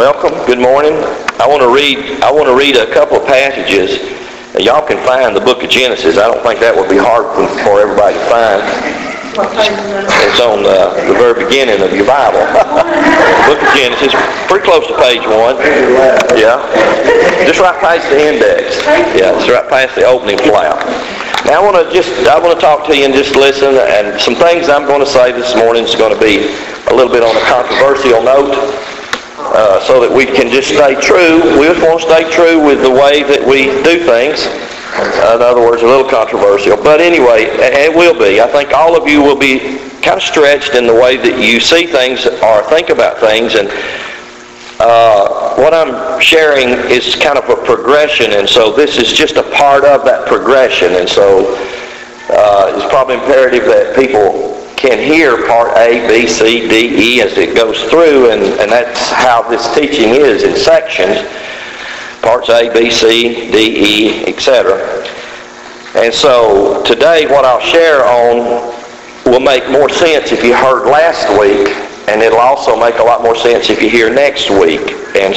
Welcome. Good morning. I want to read a couple of passages. Y'all can find the book of Genesis. I don't think that would be hard for everybody to find. It's on the very beginning of your Bible. Book of Genesis, pretty close to page 1. Yeah. Just right past the index. Yeah, it's right past the opening flap. Now I want to talk to you and just listen, and some things I'm going to say this morning is going to be a little bit on a controversial note, so that we can just stay true. We just want to stay true with the way that we do things. In other words, a little controversial. But anyway, it will be. I think all of you will be kind of stretched in the way that you see things or think about things. And what I'm sharing is kind of a progression, and so this is just a part of that progression. And so it's probably imperative that people can hear part A, B, C, D, E as it goes through, and that's how this teaching is in sections. Parts A, B, C, D, E, etc. And so today what I'll share on will make more sense if you heard last week, and it'll also make a lot more sense if you hear next week. And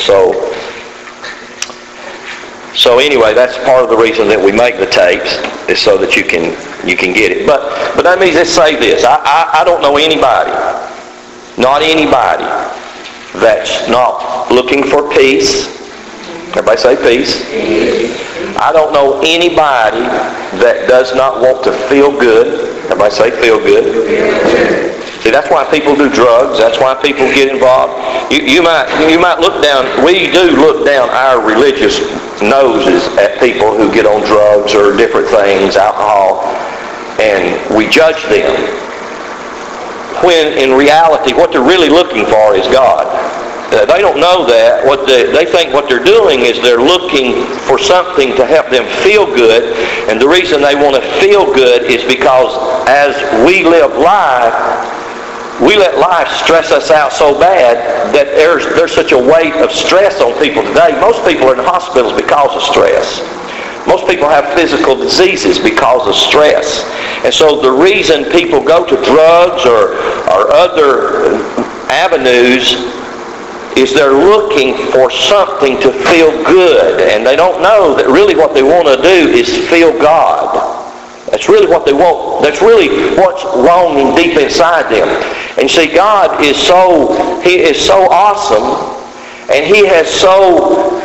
so anyway, that's part of the reason that we make the tapes, is so that you can get it. But let me just say this. I don't know anybody, not anybody, that's not looking for peace. Everybody say peace. I don't know anybody that does not want to feel good. Everybody say feel good. See, that's why people do drugs. That's why people get involved. You might look down. We do look down our religious noses at people who get on drugs or different things, alcohol, and we judge them. When in reality, what they're really looking for is God. They don't know that. They think what they're doing is they're looking for something to help them feel good, and the reason they want to feel good is because as we live life, we let life stress us out so bad that there's such a weight of stress on people today. Most people are in hospitals because of stress. Most people have physical diseases because of stress. And so the reason people go to drugs or other avenues is they're looking for something to feel good. And they don't know that really what they want to do is feel God. That's really what they want. That's really what's longing deep inside them. And see, God is He is so awesome, and He has so,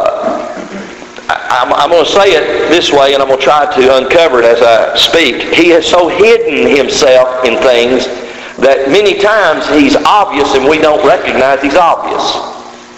I'm going to say it this way, and I'm going to try to uncover it as I speak. He has so hidden Himself in things that many times He's obvious and we don't recognize He's obvious.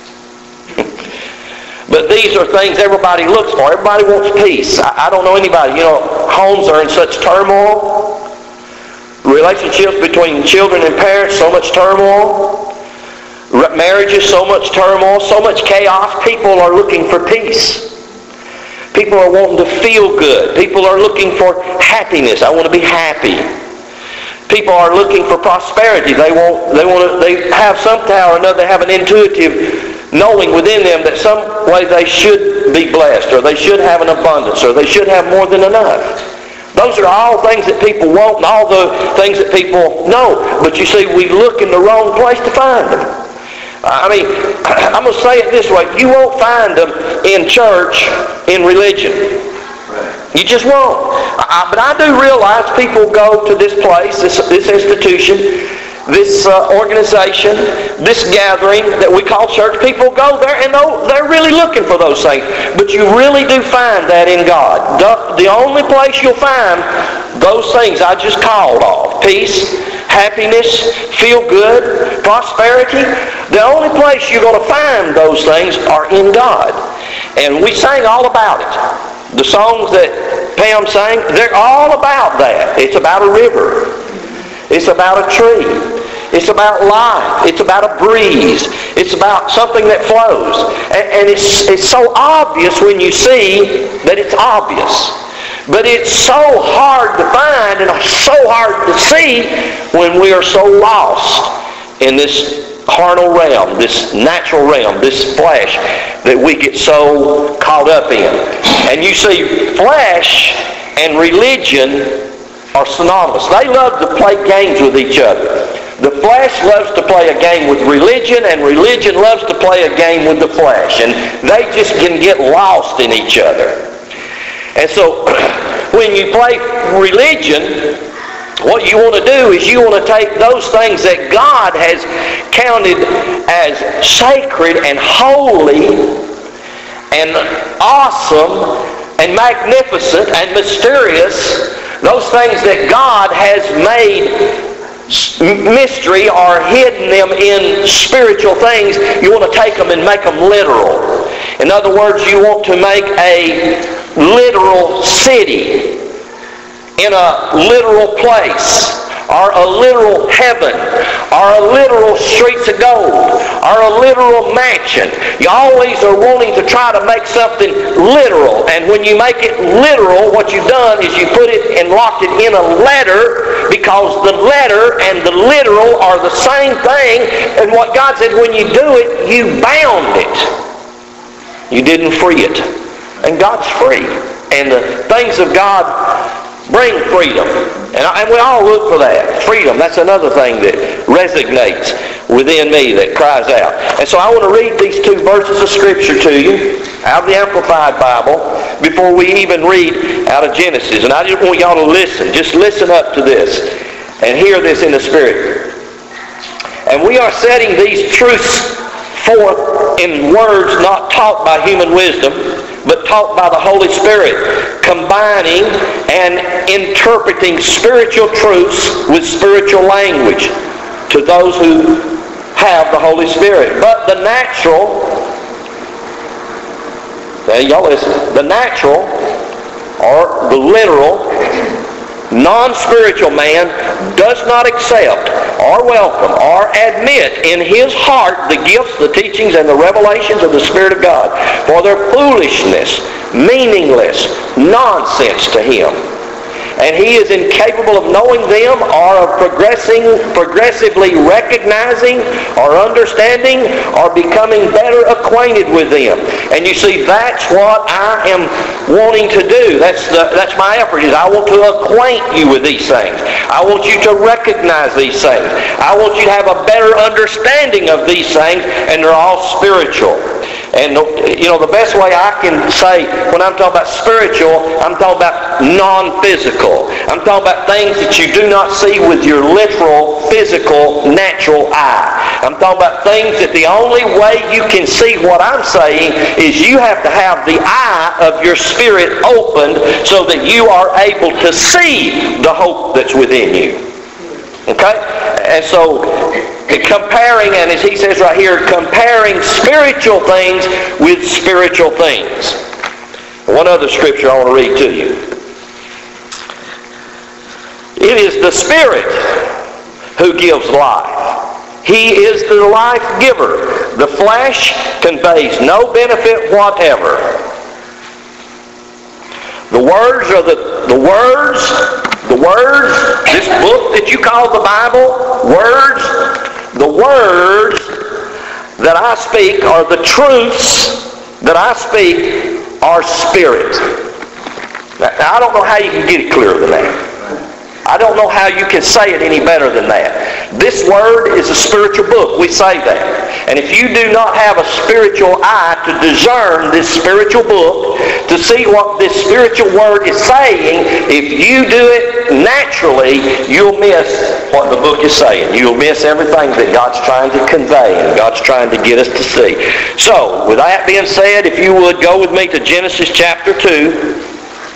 But these are things everybody looks for. Everybody wants peace. I don't know anybody. Homes are in such turmoil. Relationships between children and parents, so much turmoil. Marriages, so much turmoil, so much chaos. People are looking for peace. People are wanting to feel good. People are looking for happiness. I want to be happy. People are looking for prosperity. They have somehow or another, they have an intuitive knowing within them that some way they should be blessed, or they should have an abundance, or they should have more than enough. Those are all things that people want, and all the things that people know. But you see, we look in the wrong place to find them. I'm going to say it this way. You won't find them in church, in religion. You just won't. But I do realize people go to this place, this institution, this organization, this gathering that we call church. People go there and they're really looking for those things. But you really do find that in God. The only place you'll find those things I just called off, peace, happiness, feel good, prosperity, the only place you're going to find those things are in God. And we sang all about it. The songs that Pam sang, they're all about that. It's about a river. It's about a tree. It's about life. It's about a breeze. It's about something that flows. And it's so obvious when you see that it's obvious. But it's so hard to find and so hard to see when we are so lost in this carnal realm, this natural realm, this flesh that we get so caught up in. And you see, flesh and religion are synonymous. They love to play games with each other. The flesh loves to play a game with religion, and religion loves to play a game with the flesh. And they just can get lost in each other. And so, when you play religion, what you want to do is you want to take those things that God has counted as sacred and holy and awesome and magnificent and mysterious, those things that God has made mystery or hidden them in spiritual things, you want to take them and make them literal. In other words, you want to make a literal city in a literal place, or a literal heaven, or a literal streets of gold, or a literal mansion. You always are wanting to try to make something literal. And when you make it literal, what you've done is you put it and locked it in a letter, because the letter and the literal are the same thing. And what God said, when you do it, you bound it. You didn't free it. And God's free. And the things of God bring freedom. And we all look for that. Freedom. That's another thing that resonates within me, that cries out. And so I want to read these two verses of Scripture to you out of the Amplified Bible before we even read out of Genesis. And I just want y'all to listen. Just listen up to this and hear this in the Spirit. And we are setting these truths forth in words not taught by human wisdom, but taught by the Holy Spirit, combining and interpreting spiritual truths with spiritual language to those who have the Holy Spirit. But the natural, y'all listen, the natural or the literal, non-spiritual man does not accept or welcome or admit in his heart the gifts, the teachings, and the revelations of the Spirit of God, for their foolishness, meaningless, nonsense to him. And he is incapable of knowing them or of progressively recognizing or understanding or becoming better acquainted with them. And you see, that's what I am wanting to do. That's my effort. Is I want to acquaint you with these things. I want you to recognize these things. I want you to have a better understanding of these things, and they're all spiritual. And the best way I can say, when I'm talking about spiritual, I'm talking about non-physical. I'm talking about things that you do not see with your literal, physical, natural eye. I'm talking about things that the only way you can see what I'm saying is you have to have the eye of your spirit opened so that you are able to see the hope that's within you. Okay? And so, comparing, and as he says right here, comparing spiritual things with spiritual things. One other scripture I want to read to you. It is the Spirit who gives life. He is the life giver. The flesh conveys no benefit whatever. The words are the words, this book that you call the Bible, the words that I speak, or the truths that I speak, are spirit. Now, I don't know how you can get it clearer than that. I don't know how you can say it any better than that. This word is a spiritual book. We say that. And if you do not have a spiritual eye to discern this spiritual book, to see what this spiritual word is saying, if you do it naturally, you'll miss what the book is saying. You'll miss everything that God's trying to convey and God's trying to get us to see. So, with that being said, if you would go with me to Genesis chapter 2.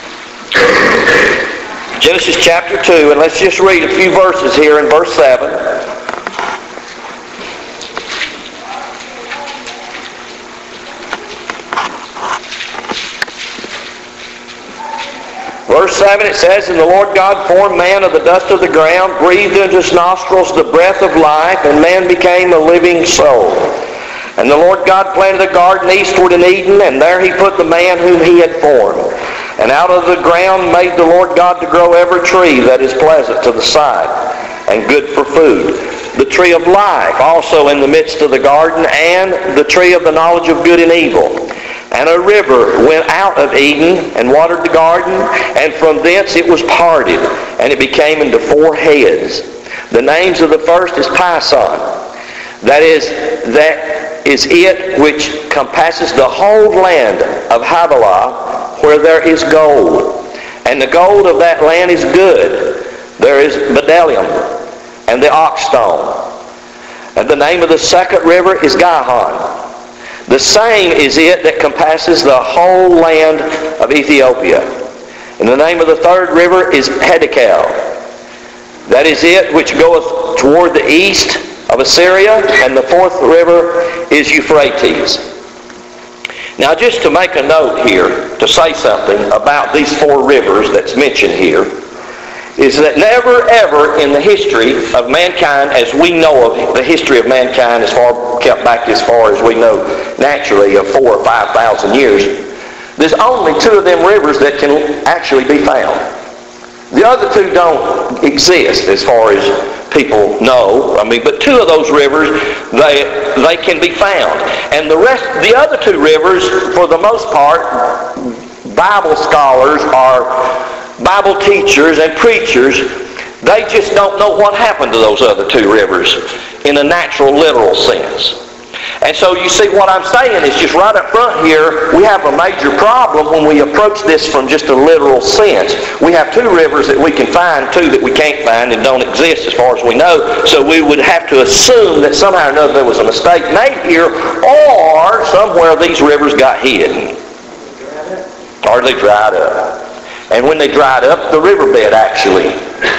Genesis chapter 2, and let's just read a few verses here in verse 7. Verse 7, it says, "And the Lord God formed man of the dust of the ground, breathed into his nostrils the breath of life, and man became a living soul. And the Lord God planted a garden eastward in Eden, and there he put the man whom he had formed. And out of the ground made the Lord God to grow every tree that is pleasant to the sight, and good for food. The tree of life also in the midst of the garden, and the tree of the knowledge of good and evil. And a river went out of Eden and watered the garden, and from thence it was parted, and it became into 4 heads. The names of the first is Pison. That is it which compasses the whole land of Havilah, where there is gold. And the gold of that land is good. There is bdellium and the ox stone. And the name of the second river is Gihon. The same is it that compasses the whole land of Ethiopia. And the name of the third river is Hiddekel. That is it which goeth toward the east of Assyria. And the fourth river is Euphrates. Now just to make a note here, to say something about these four rivers that's mentioned here, is that never ever in the history of mankind, as we know of the history of mankind, kept back as far as we know naturally of 4,000 or 5,000 years, there's only two of them rivers that can actually be found. The other two don't exist as far as people know. But two of those rivers, they can be found. And the other two rivers, for the most part, Bible scholars are Bible teachers and preachers, they just don't know what happened to those other two rivers in a natural, literal sense. And so you see what I'm saying is just right up front here, we have a major problem when we approach this from just a literal sense. We have two rivers that we can find, two that we can't find and don't exist as far as we know. So we would have to assume that somehow or another there was a mistake made here, or somewhere these rivers got hidden. Or they dried up. And when they dried up, the riverbed actually,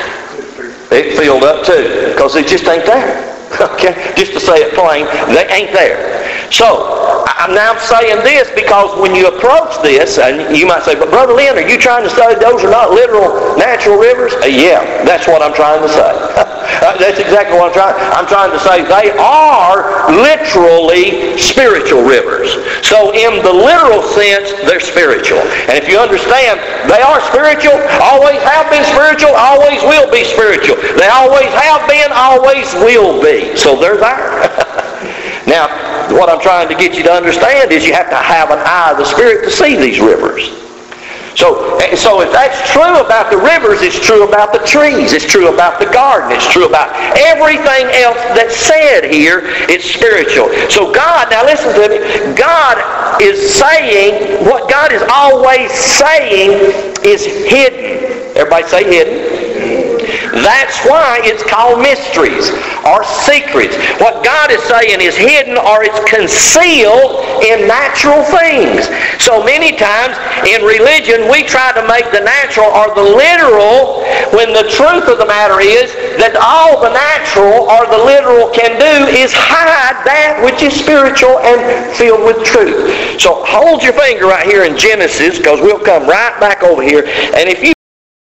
it filled up too, because it just ain't there. Okay? Just to say it plain, they ain't there. So, I'm now saying this because when you approach this, and you might say, but Brother Lynn, are you trying to say those are not literal, natural rivers? Yeah, that's what I'm trying to say. That's exactly what I'm trying to say. They are literally spiritual rivers. So in the literal sense, they're spiritual. And if you understand, they are spiritual, always have been spiritual, always will be spiritual. They always have been, always will be. So they're there. Now, what I'm trying to get you to understand is you have to have an eye of the Spirit to see these rivers. So if that's true about the rivers, it's true about the trees, it's true about the garden, it's true about everything else that's said here. It's spiritual. So God, now listen to me, God is saying, what God is always saying is hidden. Everybody say hidden. That's why it's called mysteries or secrets. What God is saying is hidden or it's concealed in natural things. So many times in religion we try to make the natural or the literal when the truth of the matter is that all the natural or the literal can do is hide that which is spiritual and filled with truth. So hold your finger right here in Genesis, because we'll come right back over here. And if you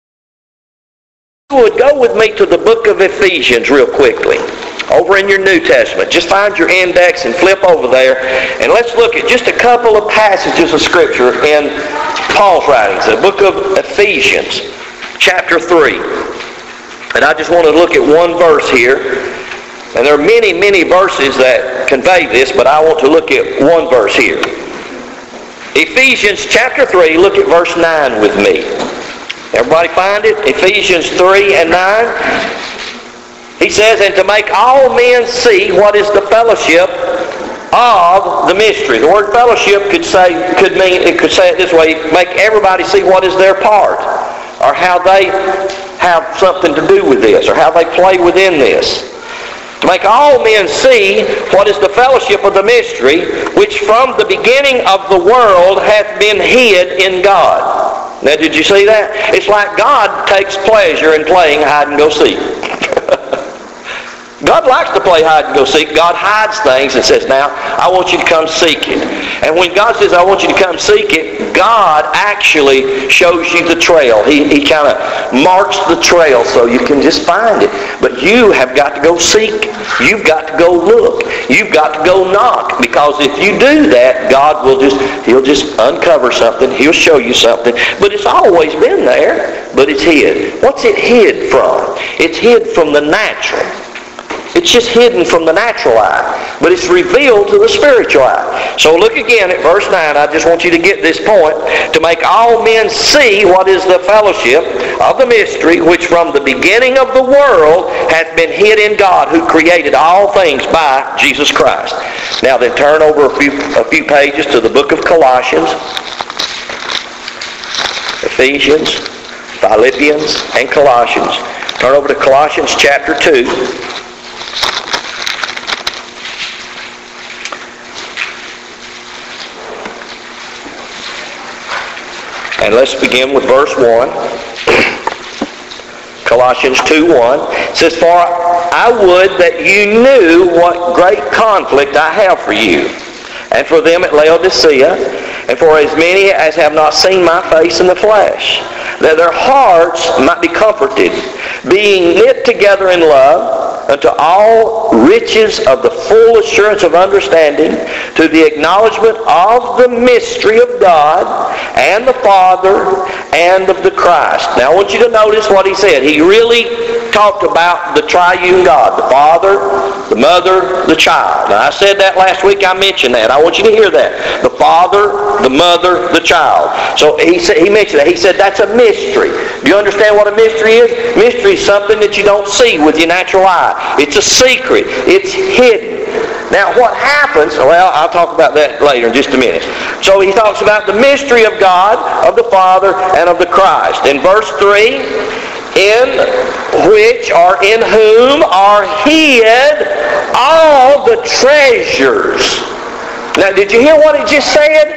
would go with me to the book of Ephesians real quickly, over in your New Testament. Just find your index and flip over there, and let's look at just a couple of passages of Scripture in Paul's writings. The book of Ephesians, chapter 3. And I just want to look at one verse here. And there are many, many verses that convey this, but I want to look at one verse here. Ephesians chapter 3, look at verse 9 with me. Everybody find it? Ephesians 3 and 9. He says, and to make all men see what is the fellowship of the mystery. The word fellowship could say it this way, make everybody see what is their part, or how they have something to do with this, or how they play within this. To make all men see what is the fellowship of the mystery, which from the beginning of the world hath been hid in God. Now, did you see that? It's like God takes pleasure in playing hide and go seek. God likes to play hide and go seek. God hides things and says, now, I want you to come seek it. And when God says, I want you to come seek it, God actually shows you the trail. He kind of marks the trail so you can just find it. But you have got to go seek. You've got to go look. You've got to go knock. Because if you do that, God will He'll just uncover something. He'll show you something. But it's always been there, but it's hid. What's it hid from? It's hid from the natural. It's just hidden from the natural eye, but it's revealed to the spiritual eye. So look again at verse 9. I just want you to get this point. To make all men see what is the fellowship of the mystery, which from the beginning of the world hath been hid in God, who created all things by Jesus Christ. Now then, turn over a few pages to the book of Colossians, Ephesians, Philippians, and Colossians. Turn over to Colossians chapter 2. And let's begin with verse 1. Colossians 2:1 says, "For I would that you knew what great conflict I have for you, and for them at Laodicea, and for as many as have not seen my face in the flesh, that their hearts might be comforted, being knit together in love, unto all riches of the full assurance of understanding, to the acknowledgement of the mystery of God, and the Father, and of the Christ." Now I want you to notice what he said. He really talked about the triune God, the Father, the Mother, the Child. Now I said that last week, I mentioned that. I want you to hear that. The Father, the Mother, the Child. So he mentioned that. He said that's a mystery. Do you understand what a mystery is? Mystery is something that you don't see with your natural eye. It's a secret. It's hidden. Now what happens, well, I'll talk about that later in just a minute. So he talks about the mystery of God, of the Father, and of the Christ. In verse 3, in which or in whom are hid all the treasures. Now did you hear what he just said?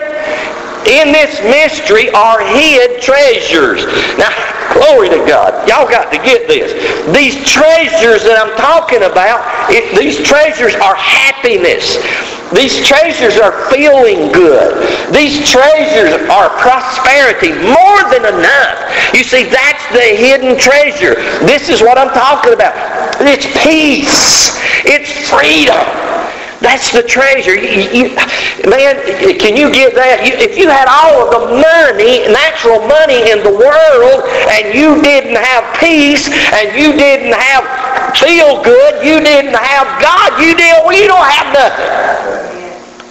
In this mystery are hid treasures. Now, glory to God. Y'all got to get this. These treasures that I'm talking about, these treasures are happiness. These treasures are feeling good. These treasures are prosperity, more than enough. You see, that's the hidden treasure. This is what I'm talking about. It's peace. It's freedom. That's the treasure. Man, can you get that? If you had all of the money, natural money in the world, and you didn't have peace, and you didn't have feel good, you didn't have God, you don't have nothing.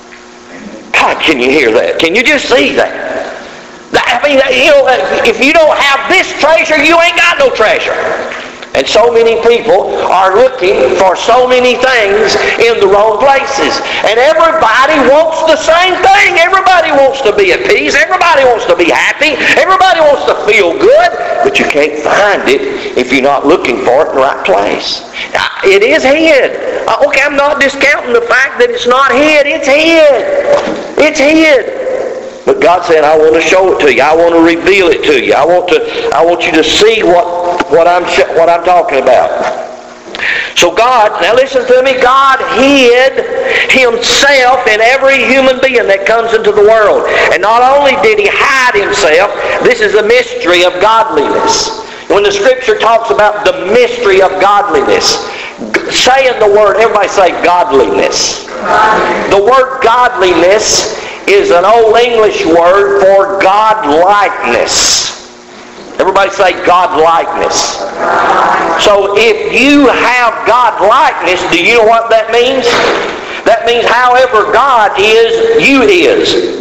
God, can you hear that? Can you just see that? I mean, if you don't have this treasure, you ain't got no treasure. And so many people are looking for so many things in the wrong places. And everybody wants the same thing. Everybody wants to be at peace. Everybody wants to be happy. Everybody wants to feel good. But you can't find it if you're not looking for it in the right place. It is hid. Okay, I'm not discounting the fact that it's not hid. It's hid. It's hid. But God said, I want to show it to you. I want to reveal it to you. I want you to see what I'm talking about. So God, now listen to me, God hid Himself in every human being that comes into the world. And not only did He hide Himself, this is a mystery of godliness. When the Scripture talks about the mystery of godliness, saying the word, everybody say godliness. The word godliness is an old English word for God-likeness. Everybody say God-likeness. So if you have God-likeness, do you know what that means? That means however God is, you is.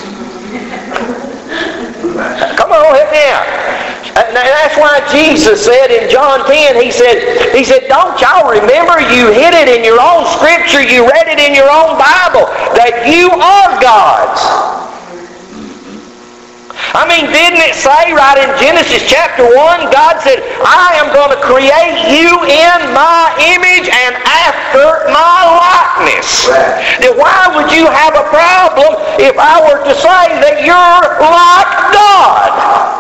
Come on, help me out. And that's why Jesus said in John 10, He said, don't y'all remember you hid it in your own Scripture, you read it in your own Bible, that you are God's. I mean, didn't it say right in Genesis chapter 1, God said, I am going to create you in my image and after my likeness. Then why would you have a problem if I were to say that you're like God?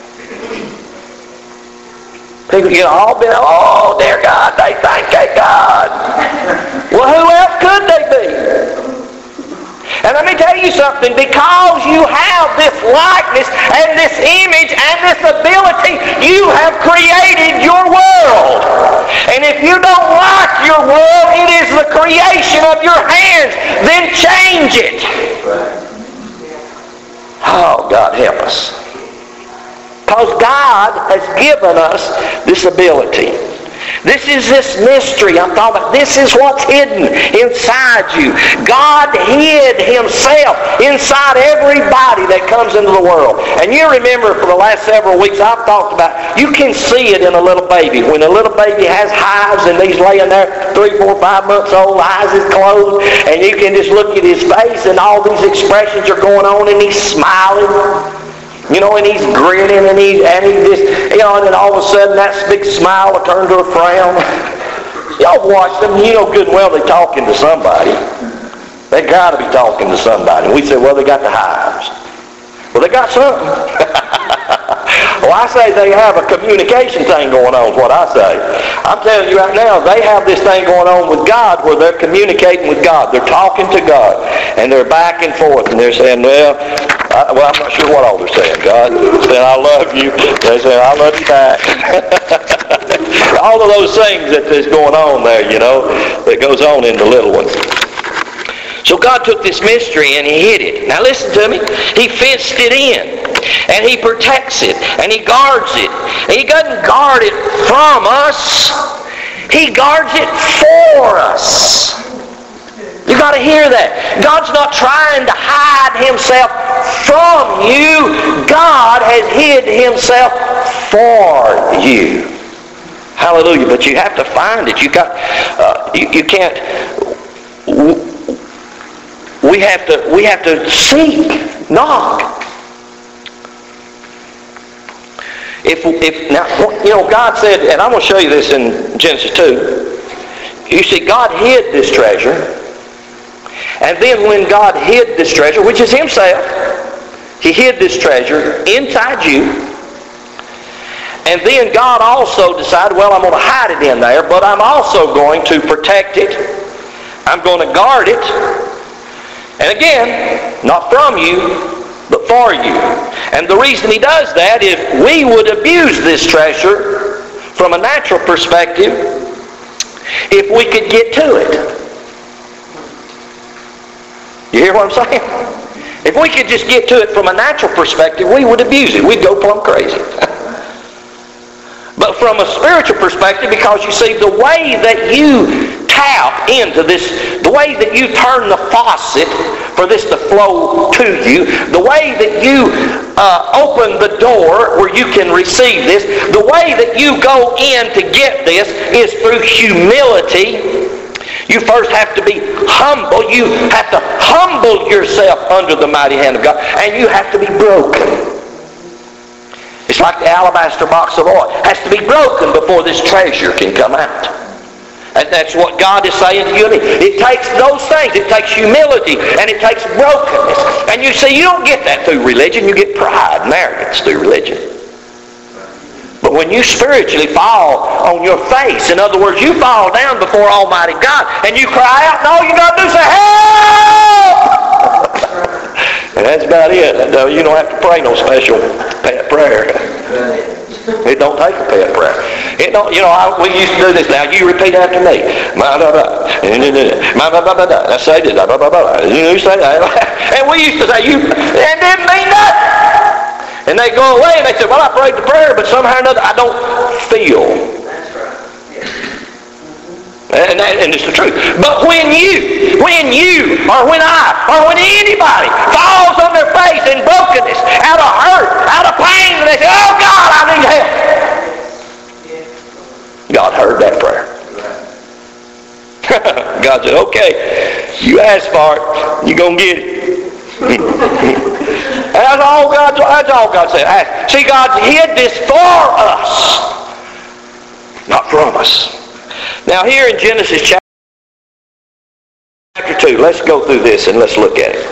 People get all been, oh, dear God, they think they're God. Well, who else could they be? And let me tell you something, because you have this likeness and this image and this ability, you have created your world. And if you don't like your world, it is the creation of your hands, then change it. Oh, God help us. Because God has given us this ability. This is this mystery I'm talking about. This is what's hidden inside you. God hid Himself inside everybody that comes into the world. And you remember for the last several weeks I've talked about, you can see it in a little baby. When a little baby has hives and he's laying there 3, 4, 5 months old, eyes is closed, and you can just look at his face and all these expressions are going on and he's smiling. You know, and he's grinning, and he just, you know, and then all of a sudden that big smile will turn to a frown. Y'all watch them, you know good and well they're talking to somebody. They got to be talking to somebody. And we say, well, they got the hives. Well, they got something. Well, I say they have a communication thing going on, is what I say. I'm telling you right now, they have this thing going on with God where they're communicating with God. They're talking to God. And they're back and forth. And they're saying, well, I'm not sure what all they're saying. God saying, I love you. They say, I love you back. All of those things that is going on there, you know, that goes on in the little one. So God took this mystery and He hid it. Now listen to me. He fenced it in. And He protects it. And He guards it. And He doesn't guard it from us. He guards it for us. You got to hear that. God's not trying to hide Himself from you. God has hid Himself for you. Hallelujah. But you have to find it. You can't. We have to seek, knock. Now, you know, God said, and I'm going to show you this in Genesis 2. You see, God hid this treasure. And then when God hid this treasure, which is Himself, He hid this treasure inside you. And then God also decided, well, I'm going to hide it in there, but I'm also going to protect it. I'm going to guard it. And again, not from you, but for you. And the reason He does that is we would abuse this treasure from a natural perspective if we could get to it. You hear what I'm saying? If we could just get to it from a natural perspective, we would abuse it. We'd go plumb crazy. But from a spiritual perspective, because you see, the way that you tap into this, the way that you turn the faucet for this to flow to you, the way that you open the door where you can receive this, the way that you go in to get this is through humility. You first have to be humble. You have to humble yourself under the mighty hand of God. And you have to be broken. It's like the alabaster box of oil. It has to be broken before this treasure can come out. And that's what God is saying to you and me. It takes those things. It takes humility and it takes brokenness. And you see, you don't get that through religion. You get pride and arrogance through religion. But when you spiritually fall on your face, in other words, you fall down before Almighty God and you cry out, and all you got to do is say, help! And that's about it. You don't have to pray no special pet prayer. It don't take a pet prayer. It don't. You know, we used to do this. Now you repeat after me. I say this. You say that. And we used to say, it didn't mean nothing. And they go away and they say, well, I prayed the prayer, but somehow or another I don't feel. That's right. Yeah. And it's the truth. But when you, or when I, or when anybody falls on their face in brokenness, out of hurt, out of pain, and they say, oh God, I need help. God heard that prayer. God said, okay, you asked for it, you're going to get it. That's all God said. See, God hid this for us, not from us. Now here in Genesis chapter 2, let's go through this and let's look at it.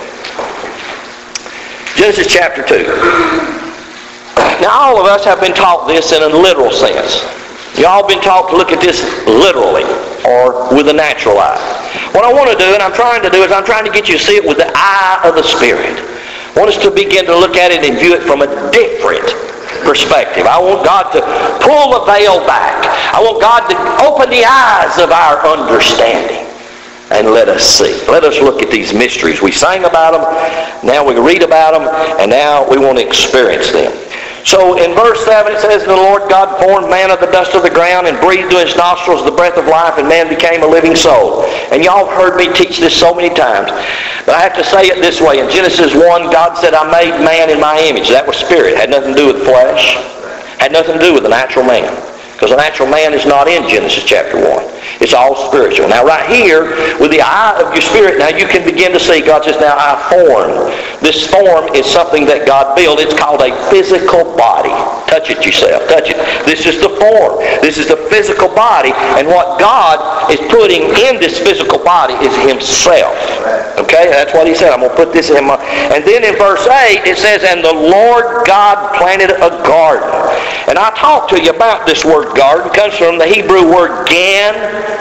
Genesis chapter 2. Now all of us have been taught this in a literal sense. Y'all been taught to look at this literally or with a natural eye. What I want to do, and I'm trying to do, is I'm trying to get you to see it with the eye of the Spirit. I want us to begin to look at it and view it from a different perspective. I want God to pull the veil back. I want God to open the eyes of our understanding and let us see. Let us look at these mysteries. We sang about them, now we read about them, and now we want to experience them. So in verse 7 it says, "And the Lord God formed man of the dust of the ground and breathed to his nostrils the breath of life, and man became a living soul." And y'all have heard me teach this so many times. But I have to say it this way. In Genesis 1, God said, "I made man in my image." That was spirit. It had nothing to do with flesh. Had nothing to do with the natural man. Because the natural man is not in Genesis chapter 1. It's all spiritual. Now right here, with the eye of your spirit, now you can begin to see, God says, "Now I formed." This form is something that God built. It's called a physical body. Touch it yourself. Touch it. This is the form. This is the physical body. And what God is putting in this physical body is Himself. Okay? That's what He said. I'm going to put this in my... And then in verse 8, it says, "And the Lord God planted a garden." And I talked to you about this word garden. It comes from the Hebrew word gan,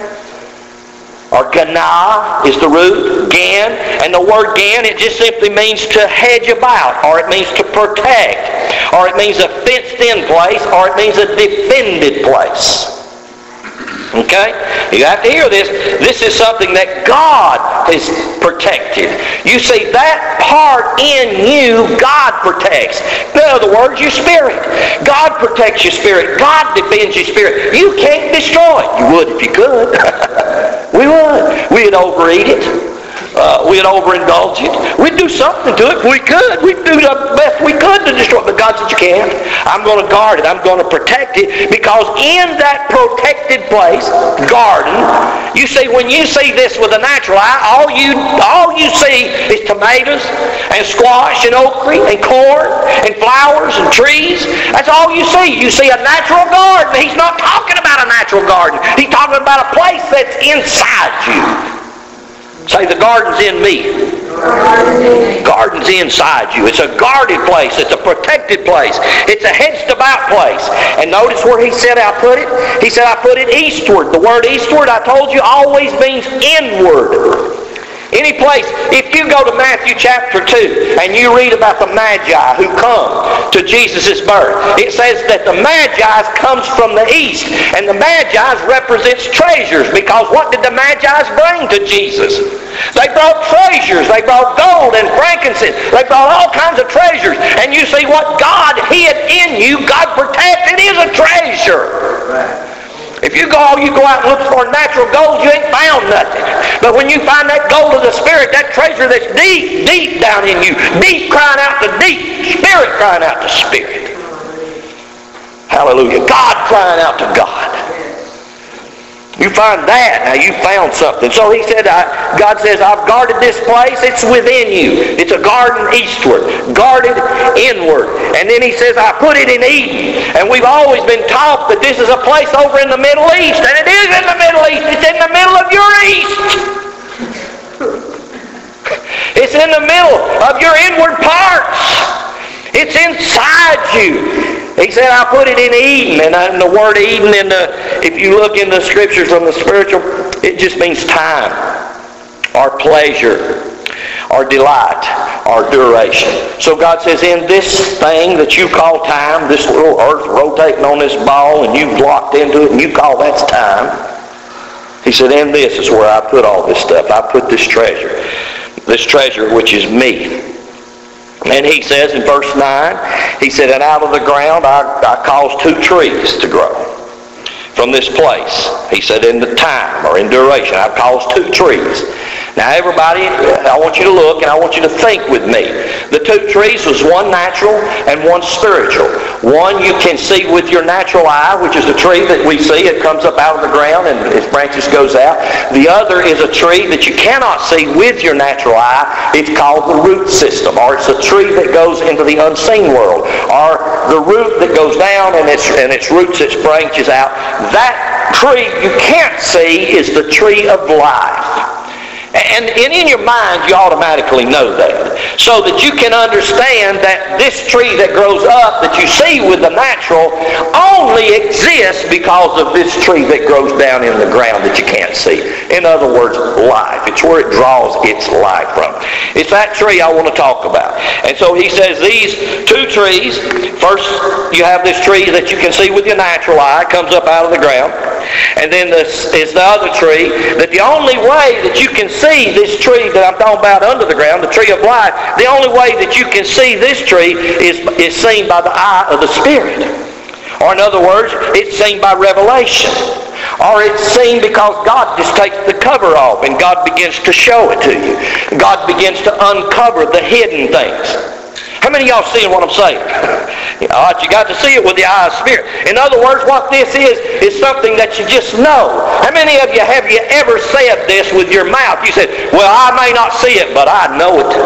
or gana is the root, gan. And the word gan, it just simply means to hedge about, or it means to protect, or it means a fenced-in place, or it means a defended place. Okay? You have to hear this. This is something that God has protected. You see, that part in you, God protects. In other words, your spirit. God protects your spirit. God defends your spirit. You can't destroy it. You would if you could. We would. We'd overeat it. We'd overindulge it. We'd do something to it if we could. We'd do the best we could to destroy it. But God said you can't. I'm going to guard it. I'm going to protect it. Because in that protected place, garden, you see, when you see this with a natural eye, all you see is tomatoes and squash and okra and corn and flowers and trees. That's all you see. You see a natural garden. He's not talking about a natural garden. He's talking about a place that's inside you. Say, the garden's in me. Garden's inside you. It's a guarded place. It's a protected place. It's a hedged about place. And notice where he said I put it. He said I put it eastward. The word eastward, I told you, always means inward. Any place, if you go to Matthew chapter 2 and you read about the Magi who come to Jesus' birth, it says that the Magi comes from the east, and the Magi represents treasures, because what did the Magi bring to Jesus? They brought treasures. They brought gold and frankincense. They brought all kinds of treasures. And you see what God hid in you, God protects. It is a treasure. Right. If you go out and look for natural gold, you ain't found nothing. But when you find that gold of the Spirit, that treasure that's deep, deep down in you, deep crying out to deep, Spirit crying out to Spirit. Hallelujah. God crying out to God. You find that, now you found something. So he said, God says, I've guarded this place. It's within you. It's a garden eastward, guarded inward. And then he says, I put it in Eden. And we've always been taught that this is a place over in the Middle East. And it is in the Middle East. It's in the middle of your east. It's in the middle of your inward parts. It's inside you. He said, I put it in Eden. And the word Eden, if you look in the Scriptures from the spiritual, it just means time, or pleasure, or delight, or duration. So God says, in this thing that you call time, this little earth rotating on this ball, and you've locked into it, and you call that's time. He said, in this is where I put all this stuff. I put this treasure which is me. And he says in verse 9, he said, and out of the ground I caused 2 trees to grow from this place. He said, in the time, or in duration, I've caused 2 trees. Now everybody, I want you to look and I want you to think with me. The 2 trees was one natural and one spiritual. One you can see with your natural eye, which is a tree that we see. It comes up out of the ground and its branches goes out. The other is a tree that you cannot see with your natural eye. It's called the root system, or it's a tree that goes into the unseen world, or the root that goes down and its roots, its branches out. That tree you can't see is the tree of life. And in your mind, you automatically know that. So that you can understand that this tree that grows up that you see with the natural only exists because of this tree that grows down in the ground that you can't see. In other words, life. It's where it draws its life from. It's that tree I want to talk about. And so he says these 2 trees, first you have this tree that you can see with your natural eye, comes up out of the ground. And then this is the other tree, that the only way that you can see this tree that I'm talking about under the ground, the tree of life, the only way that you can see this tree is seen by the eye of the Spirit. Or in other words, it's seen by revelation. Or it's seen because God just takes the cover off and God begins to show it to you. God begins to uncover the hidden things. How many of y'all seeing what I'm saying? All right, you got to see it with the eye of Spirit. In other words, what this is something that you just know. How many of you have you ever said this with your mouth? You said, well, I may not see it, but I know it.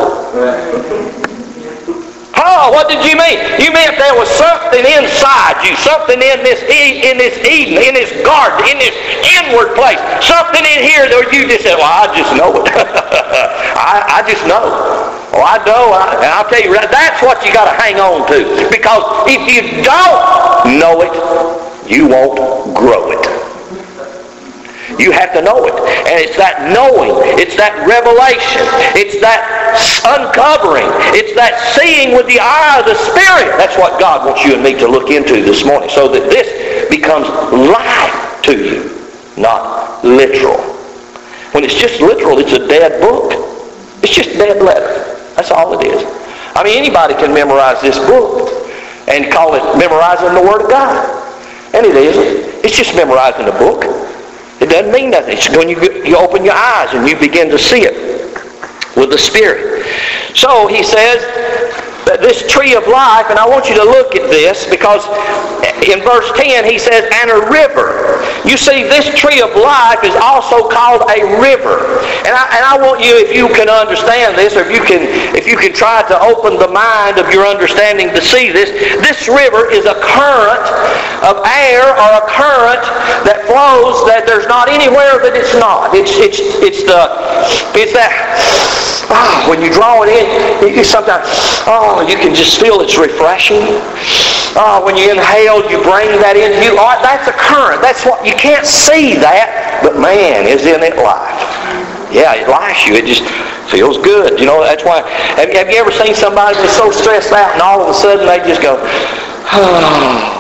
Oh, what did you mean? You meant there was something inside you, something in this Eden, in this garden, in this inward place, something in here that you just said, well, I just know it. I just know. Oh, I know. And I'll tell you, that's what you got to hang on to. Because if you don't know it, you won't grow it. You have to know it. And it's that knowing. It's that revelation. It's that uncovering. It's that seeing with the eye of the Spirit. That's what God wants you and me to look into this morning. So that this becomes life to you. Not literal. When it's just literal, it's a dead book. It's just dead letter. That's all it is. I mean, anybody can memorize this book and call it memorizing the Word of God. And it isn't. It's just memorizing a book. It doesn't mean nothing. It's when you open your eyes and you begin to see it with the Spirit. So he says that this tree of life, and I want you to look at this because in verse 10 he says, and a river. You see, this tree of life is also called a river. And I want you, if you can understand this, or if you can try to open the mind of your understanding to see this, this river is a current of air or a current that flows that there's not anywhere that it's not. It's that when you draw it in, you sometimes you can just feel it's refreshing. When you inhale, you bring that in. That's a current. That's what you can't see that, but man, is in it life. Yeah, it lives you. It just feels good. You know, that's why. Have you ever seen somebody that's so stressed out and all of a sudden they just go, oh.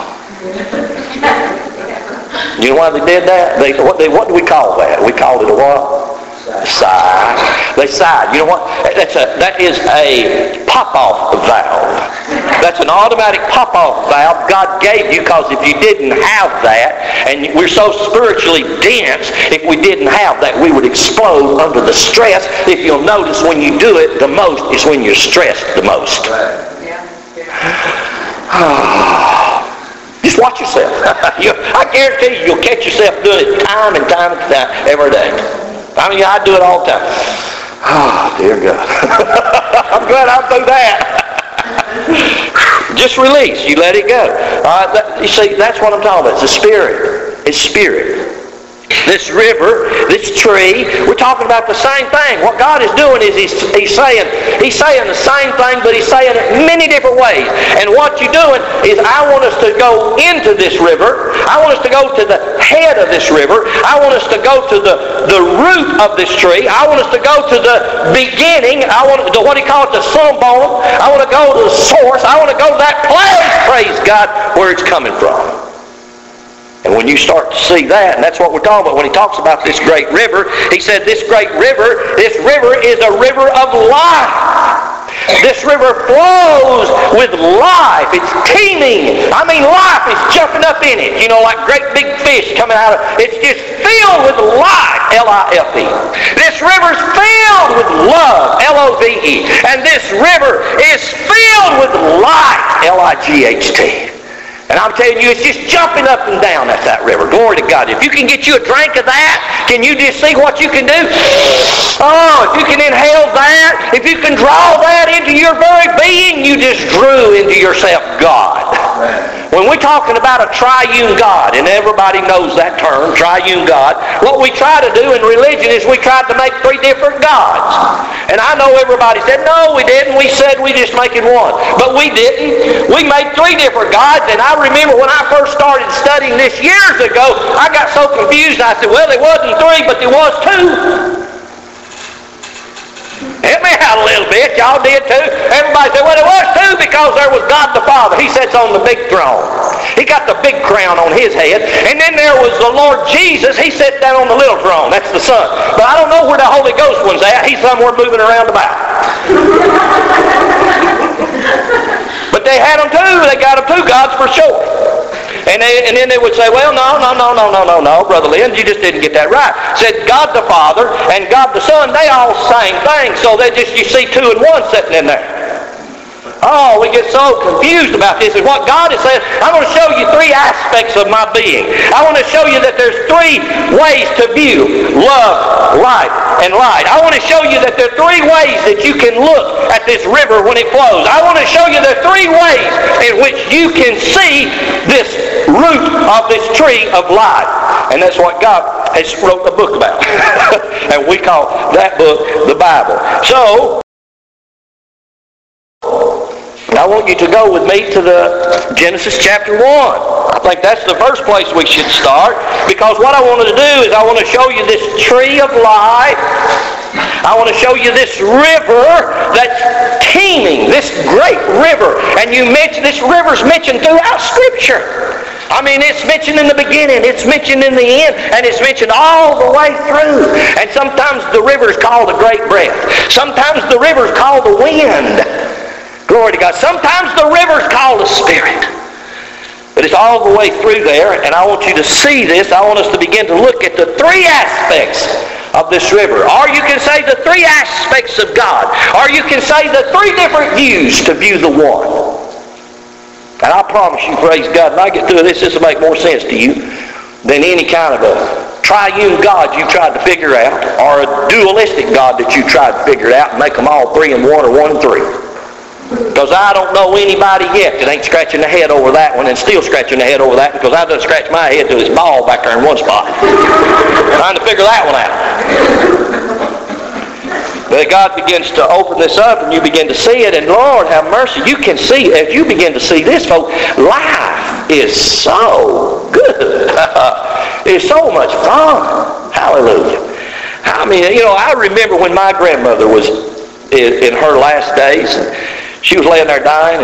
You know why they did that? What do we call that? We called it a what? Sigh. They sighed. You know what? That is a pop-off valve. That's an automatic pop-off valve God gave you, because if you didn't have that, and we're so spiritually dense, if we didn't have that, we would explode under the stress. If you'll notice, when you do it the most is when you're stressed the most. Just watch yourself. I guarantee you'll catch yourself doing it time and time and time every day. I mean, I do it all the time. Oh, dear God. I'm glad I'm through that. Just release. You let it go. You see, that's what I'm talking about. It's the Spirit. It's Spirit. This river, this tree, we're talking about the same thing. What God is doing is He's saying the same thing, but He's saying it many different ways. And what you're doing is, I want us to go into this river. I want us to go to the head of this river. I want us to go to the root of this tree. I want us to go to the beginning. I want to, what He calls the sunbone. I want to go to the source. I want to go to that place, praise God, where it's coming from. And when you start to see that, and that's what we're talking about when he talks about this great river, he said this river is a river of life. This river flows with life. It's teeming. I mean, life is jumping up in it. You know, like great big fish coming out of it. It's just filled with life, L-I-F-E. This river's filled with love, L-O-V-E. And this river is filled with life, L-I-G-H-T. And I'm telling you, it's just jumping up and down at that river. Glory to God. If you can get you a drink of that, can you just see what you can do? Oh, if you can inhale that, if you can draw that into your very being, you just drew into yourself God. When we're talking about a triune God, and everybody knows that term, triune God, what we try to do in religion is we try to make three different gods. And I know everybody said, no, we didn't. We said we just making one. But we didn't. We made three different gods. And I remember when I first started studying this years ago, I got so confused. I said, well, it wasn't three, but there was two. Help me out. out a little bit. Y'all did too. Everybody said, well, it was too because there was God the Father. He sits on the big throne. He got the big crown on his head. And then there was the Lord Jesus. He sat down on the little throne. That's the Son. But I don't know where the Holy Ghost one's at. He's somewhere moving around about. But they had them too. They got them too. God's for sure. And then they would say, well, no, Brother Lynn, you just didn't get that right. Said God the Father and God the Son, they all same thing. So you see two and one sitting in there. Oh, we get so confused about this. And what God is saying, I'm going to show you three aspects of my being. I want to show you that there's three ways to view love, light, and light. I want to show you that there are three ways that you can look at this river when it flows. I want to show you there are three ways in which you can see this root of this tree of life. And that's what God has wrote a book about. And we call that book the Bible. So, I want you to go with me to the Genesis chapter 1. I think that's the first place we should start, because what I want to do is I want to show you this tree of life. I want to show you this river that's teeming, this great river. And this river's mentioned throughout Scripture. I mean, it's mentioned in the beginning, it's mentioned in the end, and it's mentioned all the way through. And sometimes the river is called a great breath. Sometimes the river is called the wind. Glory to God. Sometimes the river is called the Spirit. But it's all the way through there, and I want you to see this. I want us to begin to look at the three aspects of this river. Or you can say the three aspects of God. Or you can say the three different views to view the one. And I promise you, praise God, when I get through this will make more sense to you than any kind of a triune God you tried to figure out, or a dualistic God that you tried to figure out and make them all three in one or one in three. Because I don't know anybody yet that ain't scratching their head over that one and still scratching their head over that, because I done scratched my head till it's bald back there in one spot. Trying to figure that one out. But God begins to open this up and you begin to see it, and Lord have mercy, you can see, as you begin to see this, folks, life is so good. It's so much fun. Hallelujah. I mean, I remember when my grandmother was in her last days. She was laying there dying,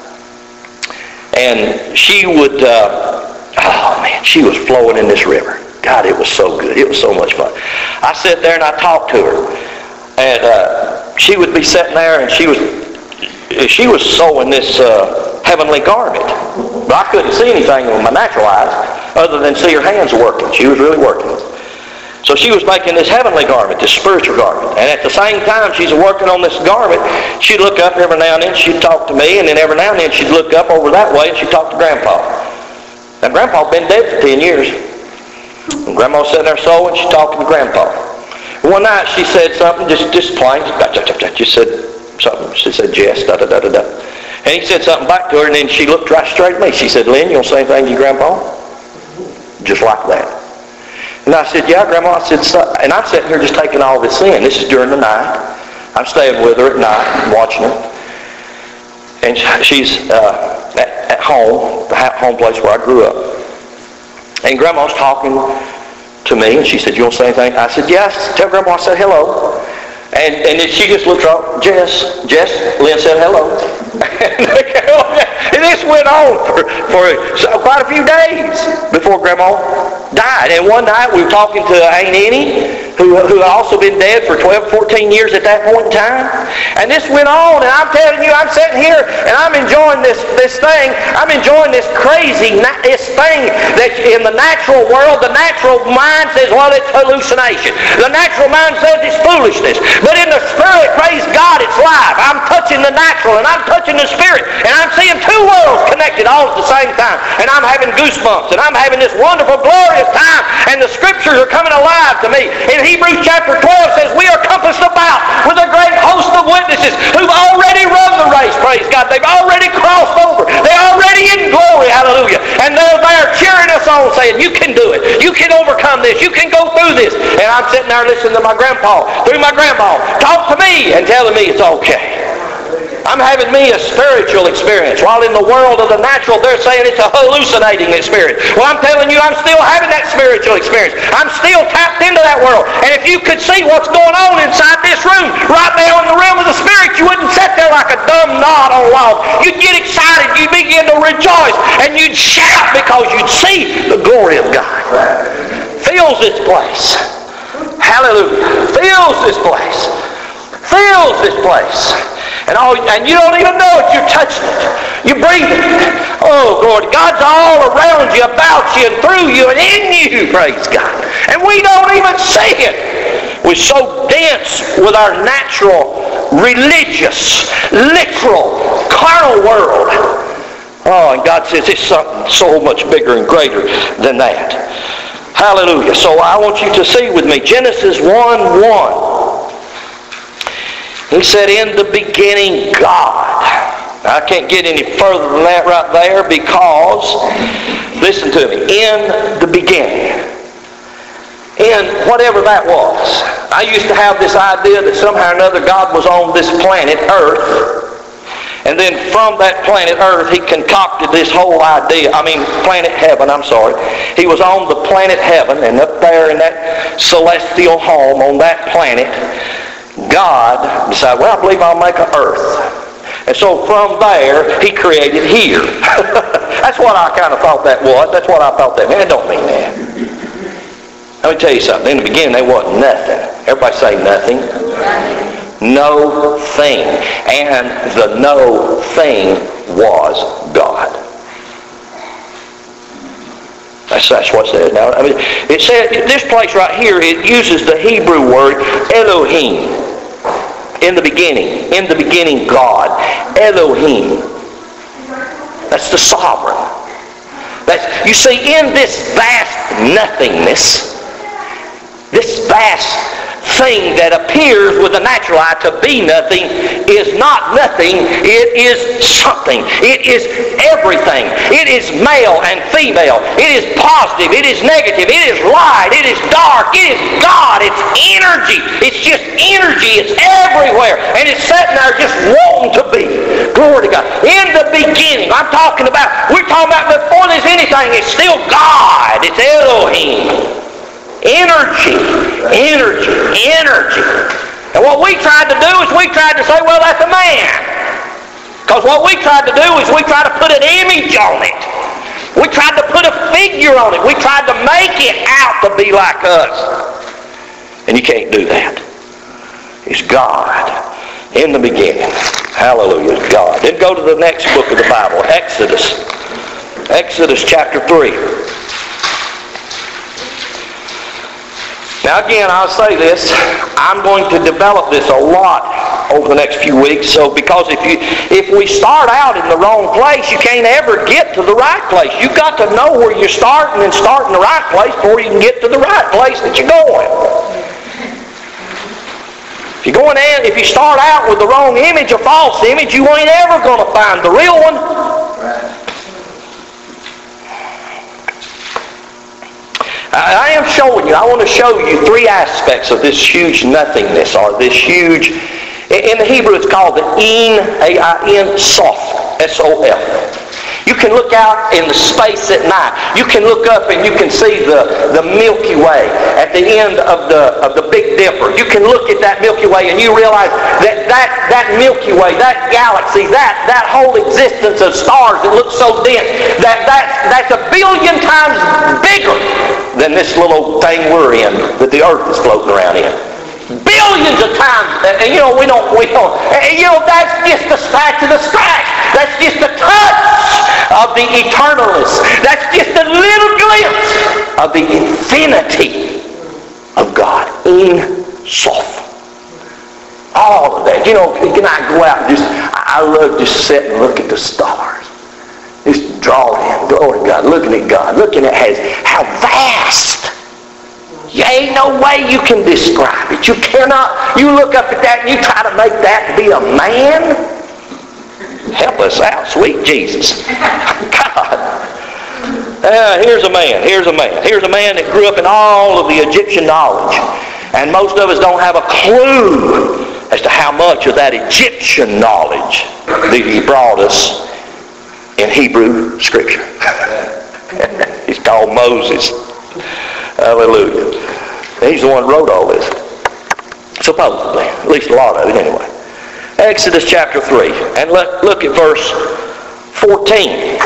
and she would, she was flowing in this river. God, it was so good. It was so much fun. I sat there and I talked to her, and she would be sitting there, and she was sewing this heavenly garment. But I couldn't see anything with my natural eyes other than see her hands working. She was really working. So she was making this heavenly garment, this spiritual garment. And at the same time she's working on this garment, she'd look up every now and then, she'd talk to me, and then every now and then she'd look up over that way and she'd talk to Grandpa. Now Grandpa had been dead for 10 years. And Grandma was sitting there sewing, she's talking to Grandpa. One night she said something, just plain, just said something. She said, Jess, da-da-da-da-da. And he said something back to her, and then she looked right straight at me. She said, Lynn, you want to say anything to your Grandpa? Just like that. And I said, yeah, Grandma. I said, so, and I'm sitting here just taking all this in. This is during the night. I'm staying with her at night, watching her. And she's at home, the home place where I grew up. And Grandma's talking to me, and she said, you want to say anything? I said, yes. Tell Grandma I said hello. And then she just looked up, Jess, Lynn said hello. And this went on for quite a few days before Grandma died. And one night we were talking to Aunt Annie, who had also been dead for 12, 14 years at that point in time. And this went on, and I'm telling you, I'm sitting here, and I'm enjoying this thing. I'm enjoying this thing that in the natural world, the natural mind says, well, it's hallucination. The natural mind says it's foolishness. But in the spirit, praise God, it's life. I'm touching the natural, and I'm touching the spirit, and I'm seeing two worlds connected all at the same time. And I'm having goosebumps, and I'm having this wonderful, glorious time, and the Scriptures are coming alive to me. In Hebrews chapter 12 says, we are compassed about with a great host of witnesses who've already run the race, praise God. They've already crossed over. They're already in glory, hallelujah. And they're there cheering us on, saying, you can do it. You can overcome this. You can go through this. And I'm sitting there listening to my grandpa, through my grandma, talk to me and telling me it's okay. I'm having me a spiritual experience. While in the world of the natural, they're saying it's a hallucinating experience. Well, I'm telling you, I'm still having that spiritual experience. I'm still tapped into that world. And if you could see what's going on inside this room, right now in the realm of the Spirit, you wouldn't sit there like a dumb knot on a log. You'd get excited. You'd begin to rejoice. And you'd shout because you'd see the glory of God. Fills this place. Hallelujah. Fills this place. Fills this place. And you don't even know it. You're touching it. You're breathing it. Oh, glory. God's all around you, about you, and through you, and in you. Praise God. And we don't even see it. We're so dense with our natural, religious, literal, carnal world. Oh, and God says it's something so much bigger and greater than that. Hallelujah. So I want you to see with me Genesis 1:1. He said, in the beginning, God. I can't get any further than that right there because, listen to me, in the beginning. In whatever that was. I used to have this idea that somehow or another God was on this planet, Earth. And then from that planet Earth, He concocted this whole idea. Planet Heaven, I'm sorry. He was on the planet Heaven, and up there in that celestial home on that planet, God decided, well, I believe I'll make an earth. And so from there, He created here. That's what I kind of thought that was. That's what I thought that meant. It don't mean that. Let me tell you something. In the beginning, there wasn't nothing. Everybody say nothing. No thing. And the no thing was God. That's what's there. Now, it said, this place right here, it uses the Hebrew word Elohim. In the beginning, God. Elohim. That's the sovereign. You see, in this vast nothingness, this vast thing that appears with the natural eye to be nothing is not nothing. It is something. It is everything. It is male and female. It is positive. It is negative. It is light. It is dark. It is God. It's energy. It's just energy. It's everywhere. And it's sitting there just wanting to be. Glory to God. In the beginning, we're talking about before there's anything, it's still God. It's Elohim. Energy. And what we tried to do is we tried to say, well, that's a man. Because what we tried to do is we tried to put an image on it. We tried to put a figure on it. We tried to make it out to be like us. And you can't do that. It's God in the beginning. Hallelujah. It's God. Then go to the next book of the Bible, Exodus. Exodus chapter 3. Now again, I'll say this, I'm going to develop this a lot over the next few weeks, because if we start out in the wrong place, you can't ever get to the right place. You've got to know where you're starting and start in the right place before you can get to the right place that you're going. If you start out with the wrong image, a false image, you ain't ever going to find the real one. I want to show you three aspects of this huge nothingness, or this huge, in the Hebrew it's called the Ein, A-I-N, Sof, S-O-F. You can look out in the space at night. You can look up and you can see the Milky Way at the end of the Big Dipper. You can look at that Milky Way and you realize that Milky Way, that galaxy, that whole existence of stars that look so dense, that's 1 billion times bigger than this little thing we're in that the earth is floating around in. Billions of times, that's just a scratch of the scratch. That's just a touch of the eternalness. That's just a little glimpse of the infinity of God. In Sof. All of that. Can I go out and I love just sit and look at the stars. Just draw in. Glory to God. Looking at God. Looking at how vast. There ain't no way you can describe it. You cannot. You look up at that and you try to make that be a man. Help us out, sweet Jesus. God. Here's a man. Here's a man that grew up in all of the Egyptian knowledge. And most of us don't have a clue as to how much of that Egyptian knowledge that he brought us in Hebrew Scripture. He's called Moses. Hallelujah. He's the one who wrote all this. Supposedly. At least a lot of it anyway. Exodus chapter 3. And look at verse 14.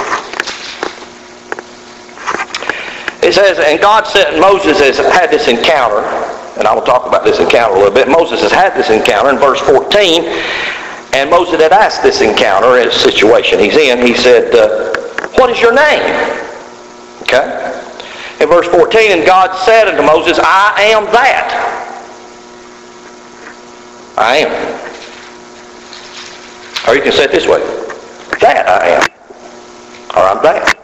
It says, and God said, Moses has had this encounter, and I will talk about this encounter a little bit. Moses has had this encounter in verse 14, and Moses had asked this encounter in a situation he's in. He said, what is your name? Okay. In verse 14, and God said unto Moses, I am that. I am. Or you can say it this way. That I am. Or I'm that.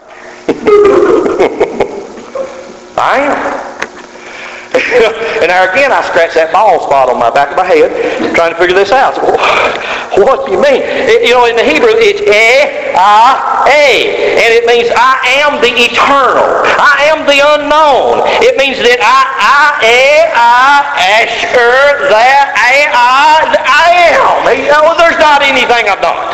I am. And there again, I scratch that bald spot on my back of my head trying to figure this out. What do you mean? In the Hebrew, it's and it means I am the eternal. I am the unknown. It means that I am. There's not anything I'm not.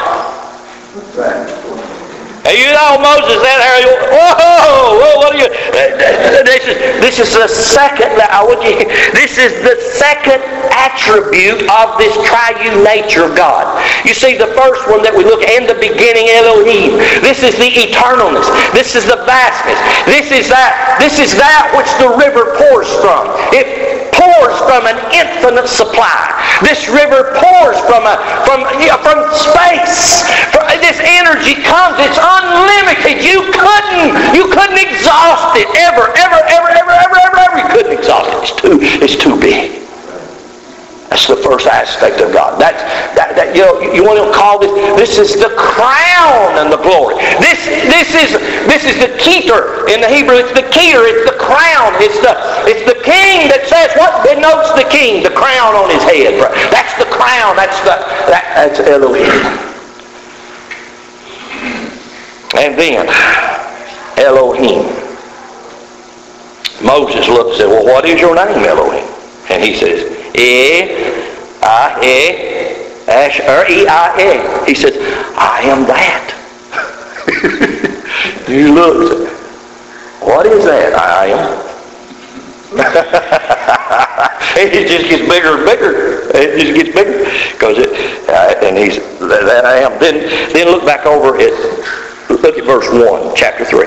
Moses said, whoa, what are you? This is the second. This is the second attribute of this triune nature of God. You see, the first one that we look at, in the beginning, Elohim. This is the eternalness. This is the vastness. This is that which the river pours from. It pours from an infinite supply. This river pours from space. This energy comes. It's unlimited. You couldn't exhaust it ever. You couldn't exhaust it. It's too big. That's the first aspect of God. You want to call this is the crown and the glory. This is the keter in the Hebrew. It's the keter. It's the crown. It's the king that says what denotes the king. The crown on his head. That's the crown. That's Elohim. And then Elohim. Moses looked and said, well, what is your name, Elohim? And he says, E-I-E-Asher-E-I-E. He says, I am that. He looked. What is that? I am. It just gets bigger and bigger. It just gets bigger. And he's that I am. Then look back over it. Look at verse 1, chapter 3.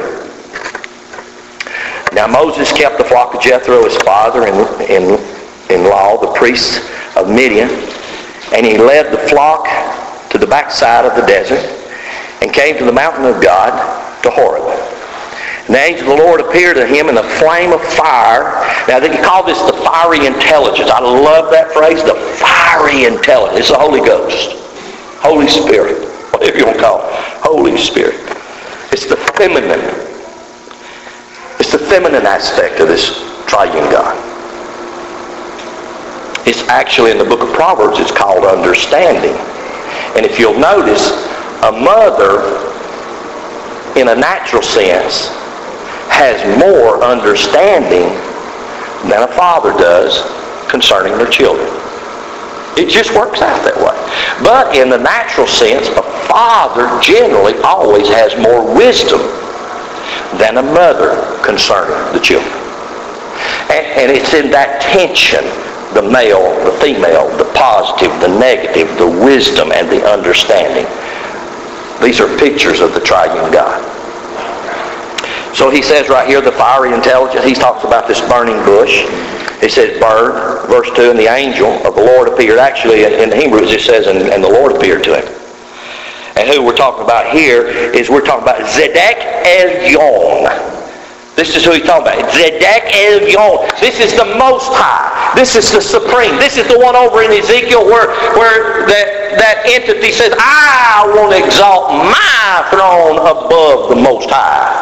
Now Moses kept the flock of Jethro, his father-in-law, the priest of Midian, and he led the flock to the backside of the desert and came to the mountain of God, to Horeb. And the angel of the Lord appeared to him in a flame of fire. Now they call this the fiery intelligence. I love that phrase, the fiery intelligence. It's the Holy Ghost, Holy Spirit, whatever you want to call it, Holy Spirit. It's the feminine. It's the feminine aspect of this triune God. It's actually in the book of Proverbs, it's called understanding. And if you'll notice, a mother, in a natural sense, has more understanding than a father does concerning their children. It just works out that way. But in the natural sense, a father generally always has more wisdom than a mother concerning the children. And it's in that tension, the male, the female, the positive, the negative, the wisdom, and the understanding. These are pictures of the triune God. So he says right here, the fiery intelligence, he talks about this burning bush. He says, burn, verse 2, and the angel of the Lord appeared. Actually, in the Hebrew, it just says, and the Lord appeared to him. And who we're talking about here is we're talking about Zedek El-Yon. This is who he's talking about. Zedek El-Yon. This is the Most High. This is the Supreme. This is the one over in Ezekiel where that entity says, I want to exalt my throne above the Most High.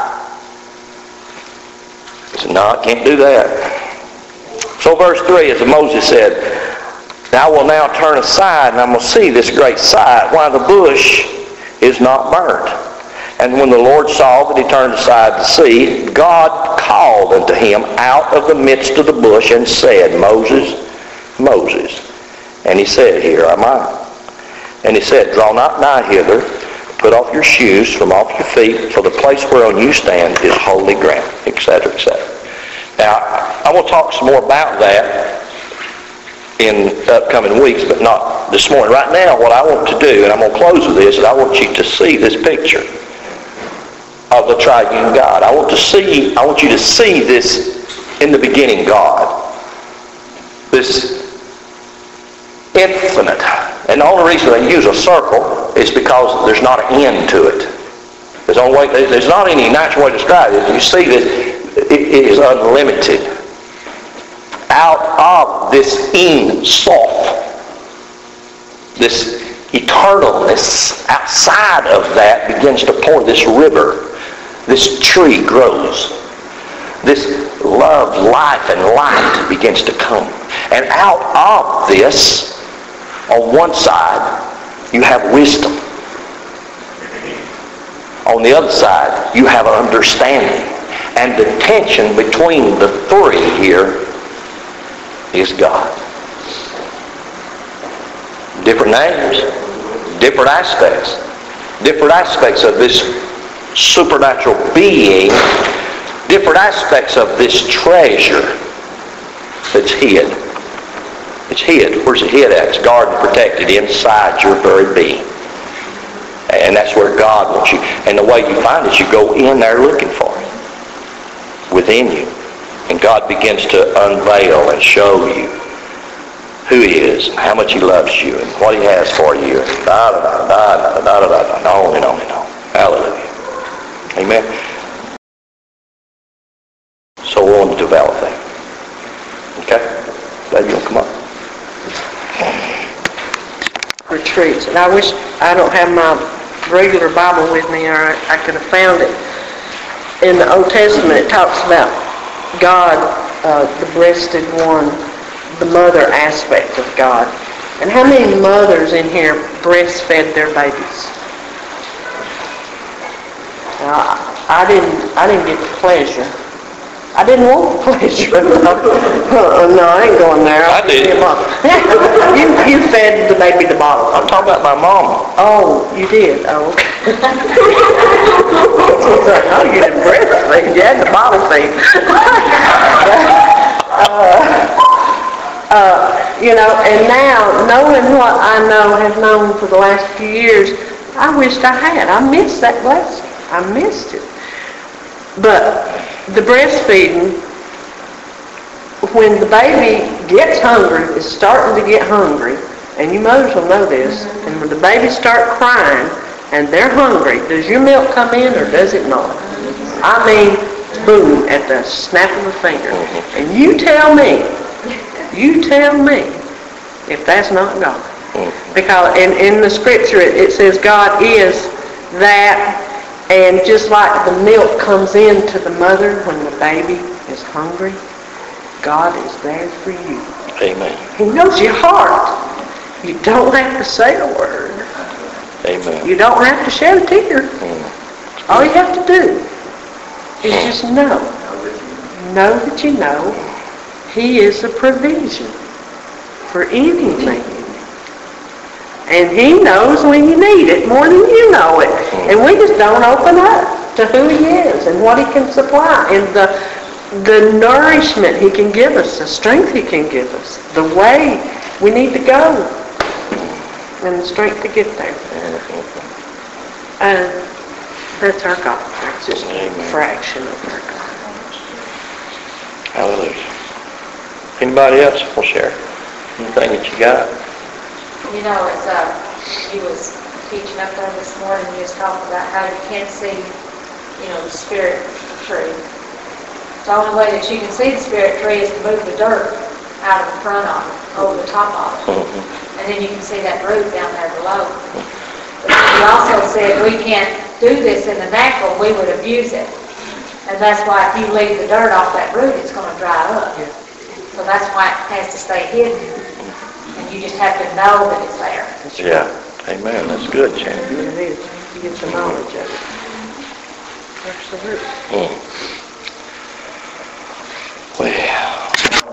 He said, no, I can't do that. So verse 3, as Moses said, I will now turn aside and I'm going to see this great sight, why the bush is not burnt. And when the Lord saw that he turned aside to see, God called unto him out of the midst of the bush and said, Moses, Moses. And he said, Here am I. And he said, Draw not nigh hither, put off your shoes from off your feet, for the place whereon you stand is holy ground, etc., etc. Now, I will talk some more about that in upcoming weeks, but not this morning. Right now, what I want to do, and I'm going to close with this, is I want you to see this picture of the triune God. I want you to see this in the beginning God. This infinite. And the only reason they use a circle is because there's not an end to it. There's not any natural way to describe it. You see that it is unlimited. Out of this Ein Sof, this eternalness, outside of that begins to pour this river. This tree grows. This love, life, and light begins to come. And out of this, on one side, you have wisdom. On the other side, you have understanding. And the tension between the three here is God. Different names, different aspects. Different aspects of this supernatural being. Different aspects of this treasure that's hid. It's hid. Where's it hid at? It's guarded and protected inside your very being. And that's where God wants you. And the way you find it, you go in there looking for it. Within you. And God begins to unveil and show you who He is, and how much He loves you, and what He has for you. And on and on and on. Hallelujah. Amen. So we're on to develop that. Okay? Baby, you'll come up. Retreats. And I wish I don't have my regular Bible with me, or I could have found it. In the Old Testament, it talks about God, the breasted one, the mother aspect of God. And how many mothers in here breastfed their babies? Now, I didn't get the pleasure. I didn't want the pleasure. No, I ain't going there. I did. You fed the baby the bottle. I'm talking about my mama. Oh, you did? Oh, okay. No, you didn't breastfeed. You had the bottle feed. And now, knowing what I have known for the last few years, I wished I had. I missed that blessing. I missed it. But the breastfeeding, when the baby gets hungry, is starting to get hungry, and you mothers will know this, and when the babies start crying and they're hungry, does your milk come in or does it not? I mean, boom, at the snap of a finger. And you tell me if that's not God. Because in the scripture it says God is that. And just like the milk comes into the mother when the baby is hungry, God is there for you. Amen. He knows your heart. You don't have to say a word. Amen. You don't have to shed a tear. All you have to do is just know. Know that you know He is a provision for anything. And He knows when you need it more than you know it. And we just don't open up to who He is and what He can supply and the nourishment He can give us, the strength He can give us, the way we need to go, and the strength to get there. And that's our God. That's just a fraction of our God. Hallelujah. Anybody else will share anything that you got? You know, he was teaching up there this morning, he was talking about how you can't see, the spirit tree. The only way that you can see the spirit tree is to move the dirt out of the front of it, over the top of it. And then you can see that root down there below. But he also said we can't do this in the natural, we would abuse it. And that's why if you leave the dirt off that root, it's going to dry up. So that's why it has to stay hidden. And you just have to know that it's there. Yeah. Amen. That's good, Shannon. It is. You get the knowledge of it. Absolutely.